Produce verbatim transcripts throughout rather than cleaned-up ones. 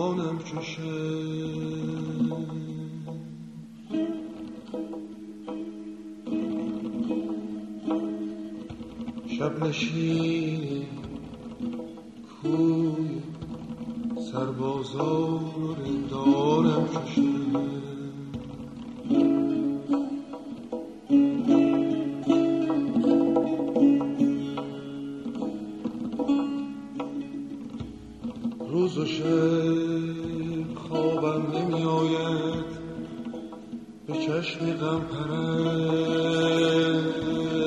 جانم چشم شب نشین کوی سربازار دارم چشم روز و شب خوابم نمی آید به چشم غم پرست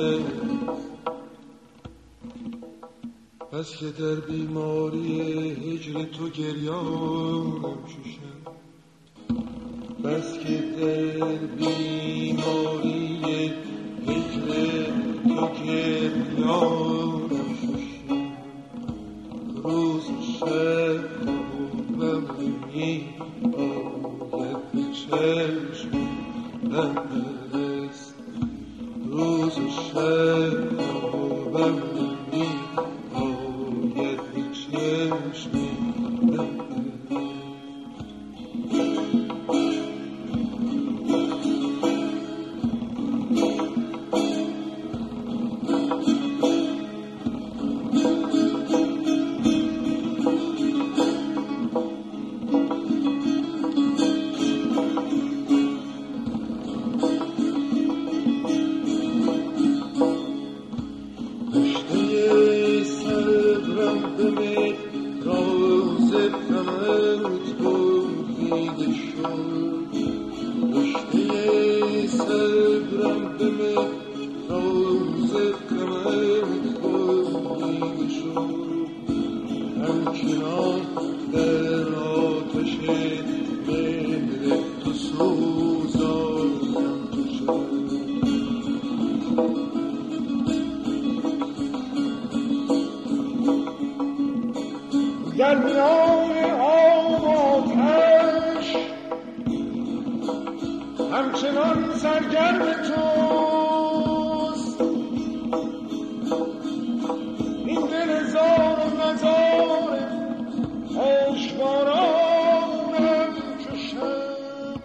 بس که در بیماری هجر تو گریانم چشم بس که در بیماری هجر تو گریانم چشم روز شب خوابم نمی آید به چشم غم پرست روز شب خوابم نمی آید به چشم غم در میان آب و آتش همچنان سرگرم توست این دل زار و نزار عشقبارانم چو شب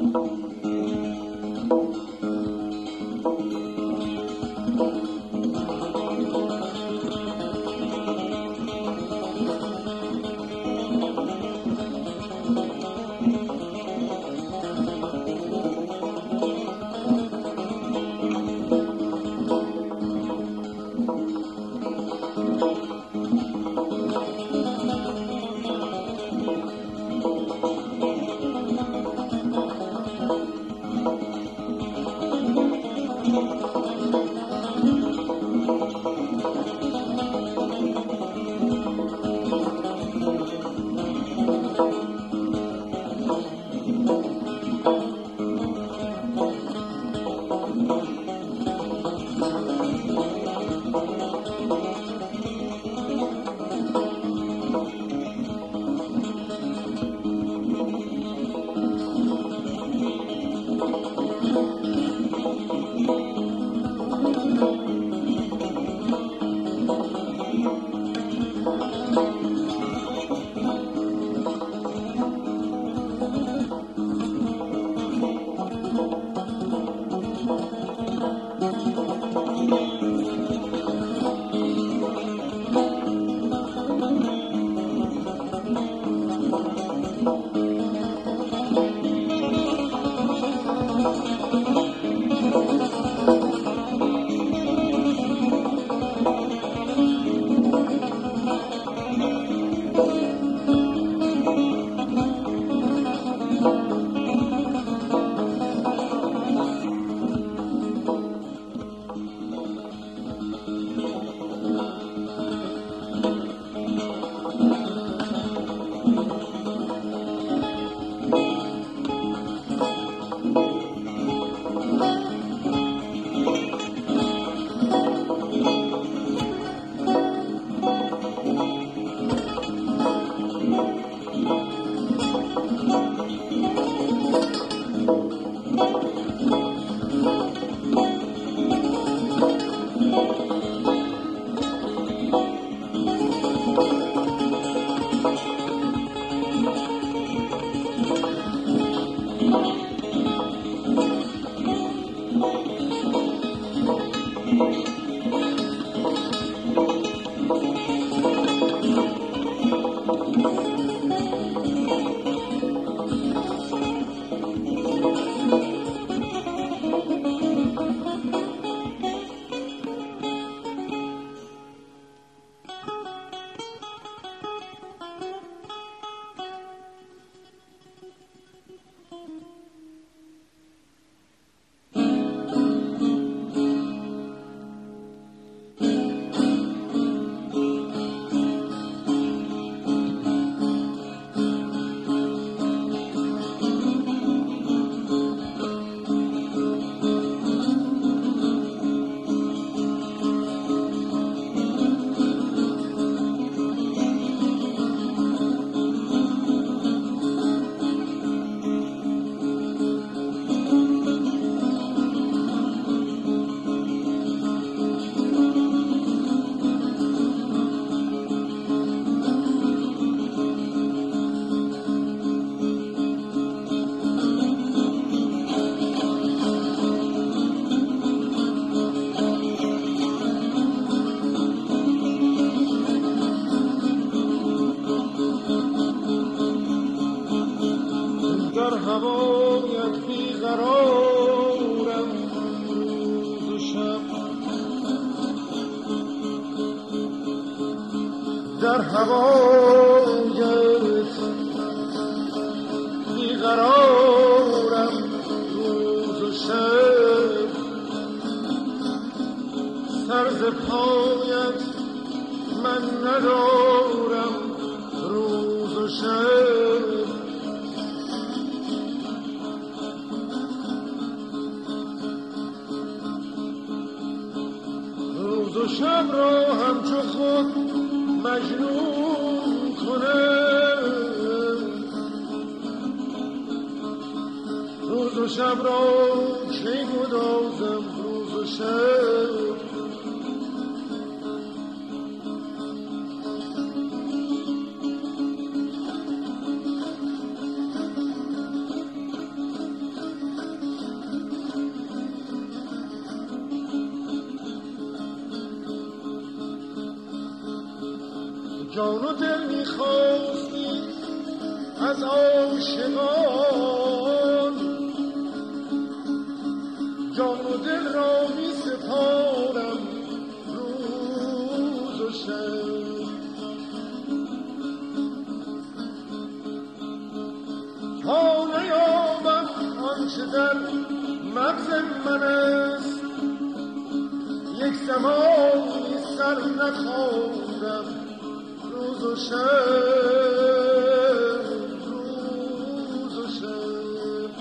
در هوایت بیقرارم روز و شب، سر ز پایت من ندارم روز و شب. روز و شب را همچو خود مجنون کنم، روز و شب را چه گدازم روز و شب. جان و دل میخواستی از عاشقان، جان و دل را می سپارم روز و شب. تا نیابم آنچه در مغز من است، یک زمانی سر نخوردم روز و شب، روز و شب.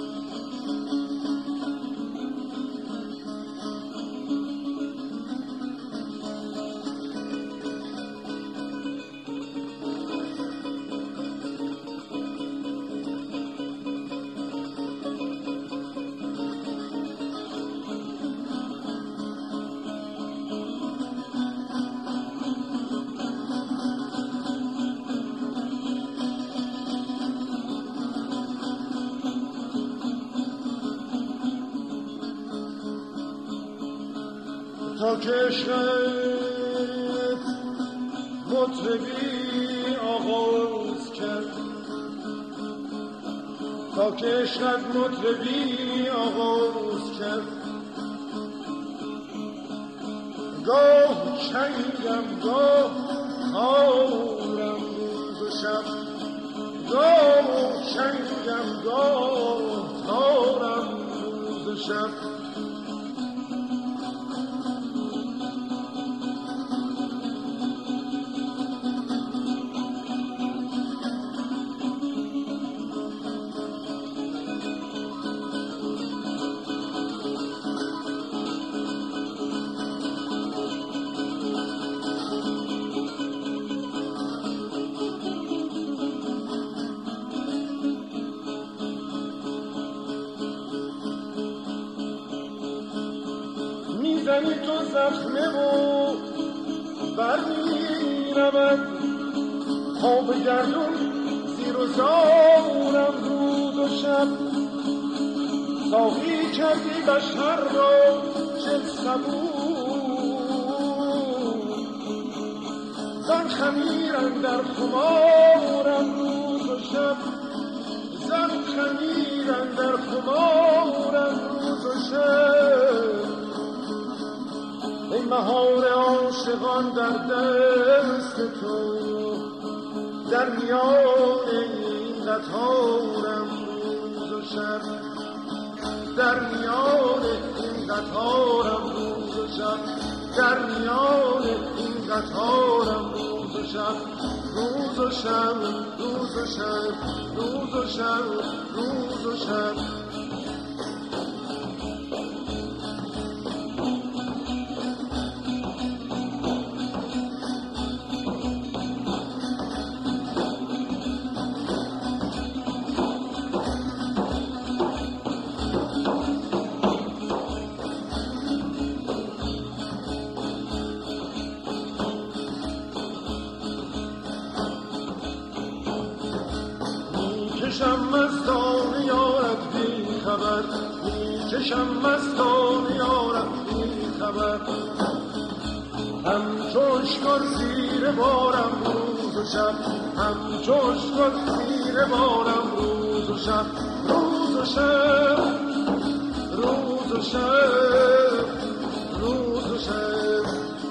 تا که عشقت مطربی آغاز کرد، تا که عشقت مطربی آغاز کرد، گاه چنگم گاه تارم روز و شب، گاه چنگم گاه تارم روز و شب. میزنی تو زخمه و برمیرمد، تا به گردون زیر و زارم روز و شب. ساقی کردی بشر را چل صبور، زن خمیر اندر خمارم روز و شب، زن خمیر اندر خمارم روز و شب. ای مهار عاشقان در دست تو، در میان این قطارم روز و شب، در میان این قطارم روز و شب، در میان این قطارم روز و شب، روز و شب، روز و شب، روز و شب، روز و شب. میکشم مستان یارت بی خبر، میکشم مستان یارت بی خبر، همچو اشکر زیر بارم روز و شب، همچو اشکر زیر بارم روز و شب، روز و شب، روز و شب، روز و شب.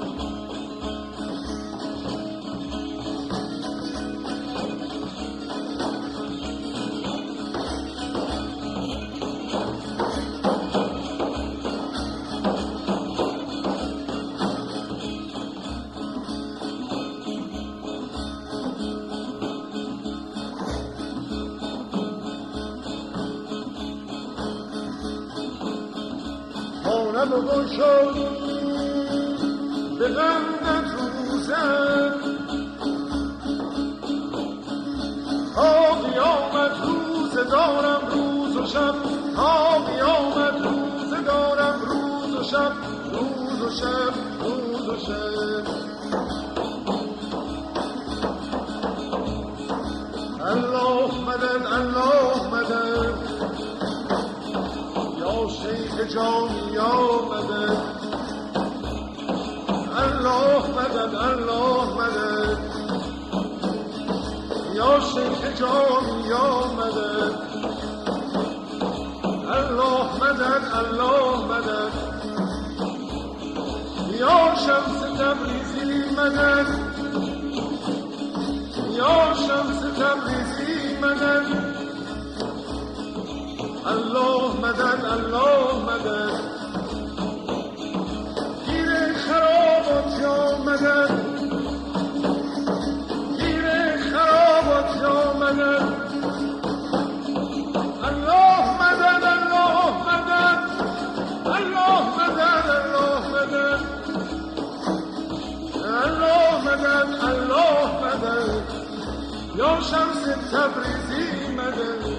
خانم و گشادی به غمت روزم، تا قیامت روز دارم روز و شب، تا قیامت روز دارم روز و شب، روز و شب، روز و شب. الله مدد، الله مدد، یا شیخ جانی یا مدد، الله مدد، الله مدد. یا شیخ جان یا مدد الله مدد الله مدد یا شمس تبریزی مدد یا شمس تبریزی مدد الله مدد الله مدد گیر خرابات یا مدد گیر خرابات یا مدد الله مدد الله مدد الله مدد الله مدد الله مدد الله مدد یا شمس تبریزی مدد